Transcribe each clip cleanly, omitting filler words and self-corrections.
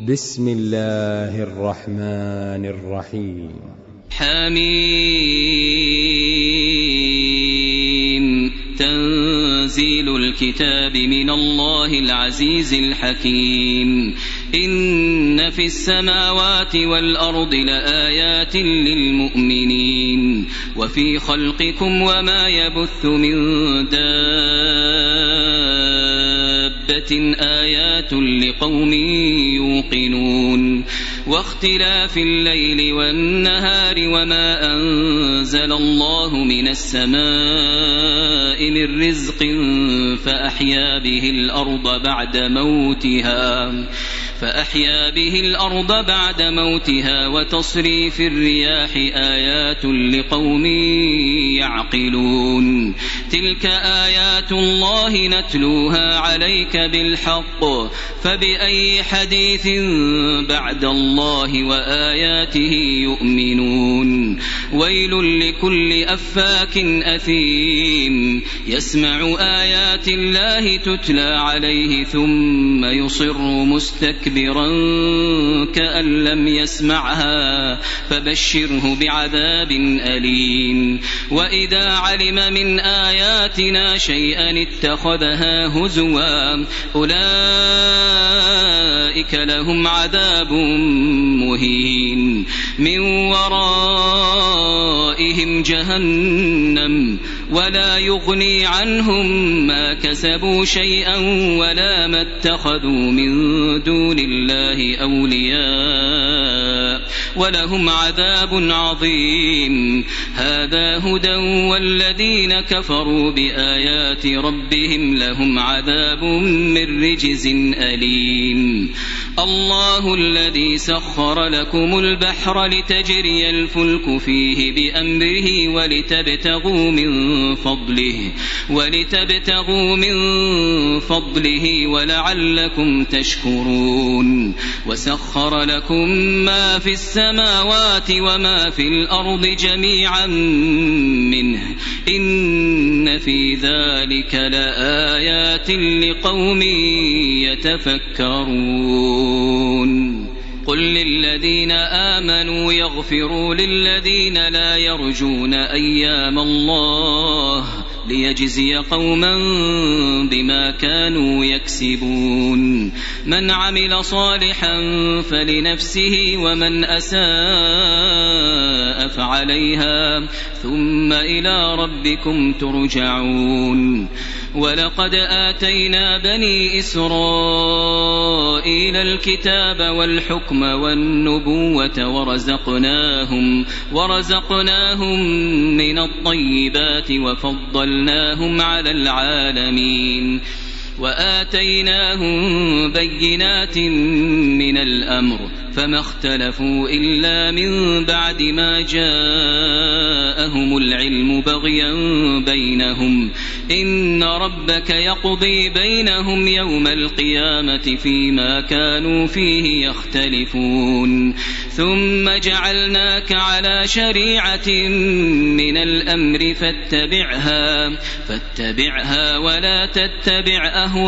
بسم الله الرحمن الرحيم. حميم. تنزيل الكتاب من الله العزيز الحكيم. إن في السماوات والأرض لآيات للمؤمنين وفي خلقكم وما يبث من دابة آيات لقوم يوقنون. واختلاف الليل والنهار وما أنزل الله من السماء من رزق فأحيا به الأرض بعد موتها وتصريف الرياح آيات لقوم يعقلون. تلك آيات الله نتلوها عليك بالحق فبأي حديث بعد الله وآياته يؤمنون. ويل لكل أفاك أثيم يسمع آيات الله تتلى عليه ثم يصر مستكبرا كأن لم يسمعها فبشره بعذاب أليم. وإذا علم من آياتنا شيئا اتخذها هزوا أولئك لهم عذاب مهين من ورائهم جهنم ولا يغني عنهم ما كسبوا شيئا ولا ما اتخذوا من دون الله أولياء ولهم عذاب عظيم. هذا هدى والذين كفروا بآيات ربهم لهم عذاب من رجز أليم. الله الذي سخر لكم البحر لتجري الفلك فيه بأمره ولتبتغوا من فضله ولعلكم تشكرون. وسخر لكم ما في السماوات وما في الأرض جميعا منه إن في ذلك لآيات لقوم يتفكرون. قل للذين آمنوا يغفروا للذين لا يرجون أيام الله ليجزي قوما بما كانوا يكسبون. من عمل صالحا فلنفسه ومن أساء فعليها ثم إلى ربكم ترجعون. ولقد آتينا بني إسرائيل الكتاب والحكم والنبوة ورزقناهم من الطيبات وفضلناهم على العالمين وآتيناهم بينات من الأمر فما اختلفوا إلا من بعد ما جاءهم العلم بغيا بينهم إن ربك يقضي بينهم يوم القيامة فيما كانوا فيه يختلفون. ثم جعلناك على شريعة من الأمر فاتبعها ولا تتبع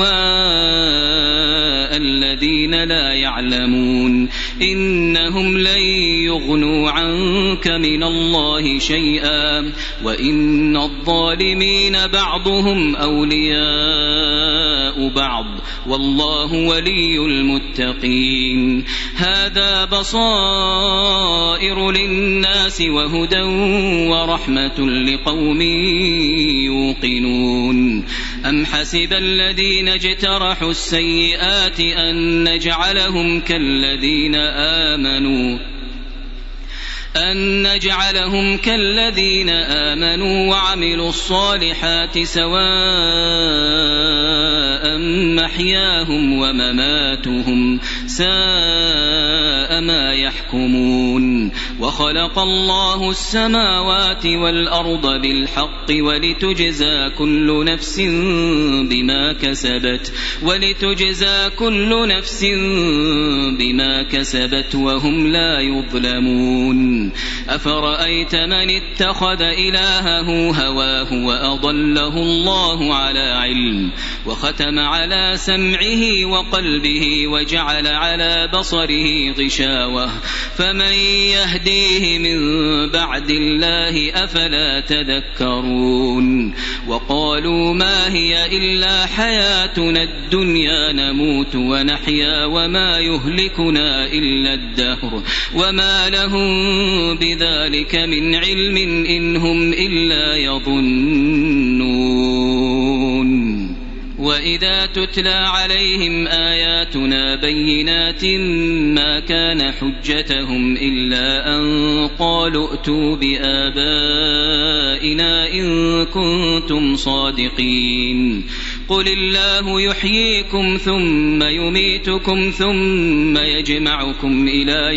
أهواء الذين لا يعلمون إنهم لن يغنوا عنك من الله شيئا وإن الظالمين بعضهم أولياء بعض والله ولي المتقين. هذا بصائر للناس وهدى ورحمة لقوم يوقنون. أم حسب الذين اجترحوا السيئات أن نجعلهم كالذين آمنوا وعملوا الصالحات سواء محياهم ومماتهم ساء ما يحكمون. وخلق الله السماوات والأرض بالحق ولتجزى كل نفس بما كسبت وهم لا يظلمون. أفرأيت من اتخذ إلهه هواه وأضله الله على علم وختم على سمعه وقلبه وجعل على بصره غشاوة فمن يهديه من بعد الله أفلا تذكرون وقالوا ما هي إلا حياتنا الدنيا نموت ونحيا وما يهلكنا إلا الدهر وما لهم بذلك من علم إن هم إلا يظنون وإذا تتلى عليهم آياتنا بينات ما كان حجتهم إلا أن قالوا ائتوا بآبائنا إن كنتم صادقين قل الله يحييكم ثم يميتكم ثم يجمعكم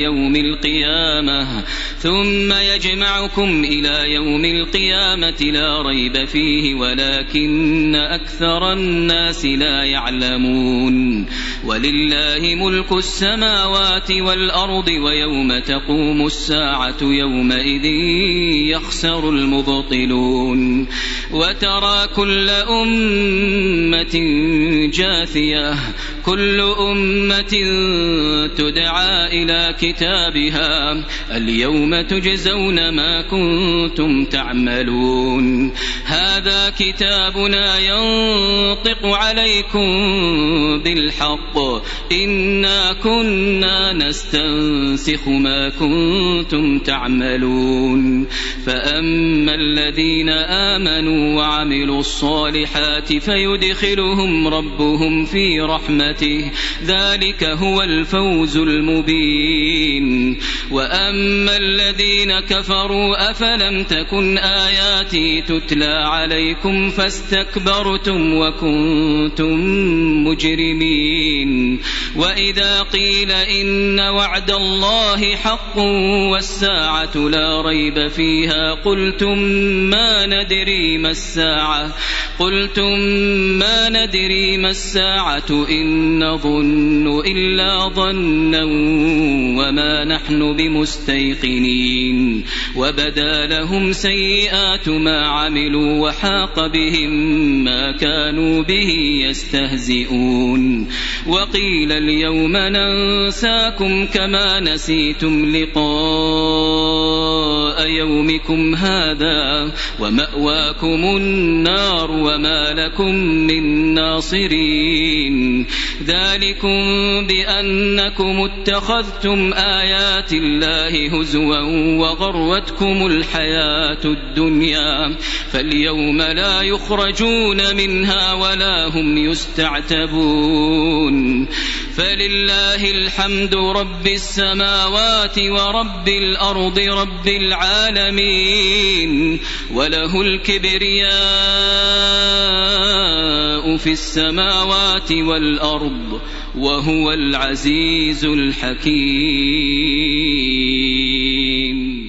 إلى يوم القيامة لا ريب فيه ولكن أكثر الناس لا يعلمون ولله ملك السماوات والأرض ويوم تقوم الساعة يومئذ يخسر المبطلون وترى كل أمة جاثية كل أمة تدعى إلى كتابها اليوم تجزون ما كنتم تعملون هذا كتابنا ينطق عليكم بالحق إنا كنا نستنسخ ما كنتم تعملون فأما الذين آمنوا وعملوا الصالحات فيدخلهم ربهم في رحمته ذلك هو الفوز المبين وأما الذين كفروا أفلم تكن آياتي تتلى عليكم فاستكبرتم وكنتم مجرمين وإذا قيل إن وعد الله حق والساعة لا ريب فيها قلتم ما ندري ما الساعة إن نظن إلا ظنا وما نحن بمستيقنين وبدا لهم سيئات ما عملوا وحاق بهم ما كانوا به يستهزئون وقيل اليوم ننساكم كما نسيتم لقاء يومكم هذا ومأواكم النار وما لكم من ناصرين ذلكم بأنكم اتخذتم آيات الله هزوا وغرتكم الحياة الدنيا فاليوم لا يخرجون منها ولا هم يستعتبون فلله الحمد رب السماوات ورب الأرض رب العالمين وله الكبرياء في السماوات والأرض وهو العزيز الحكيم.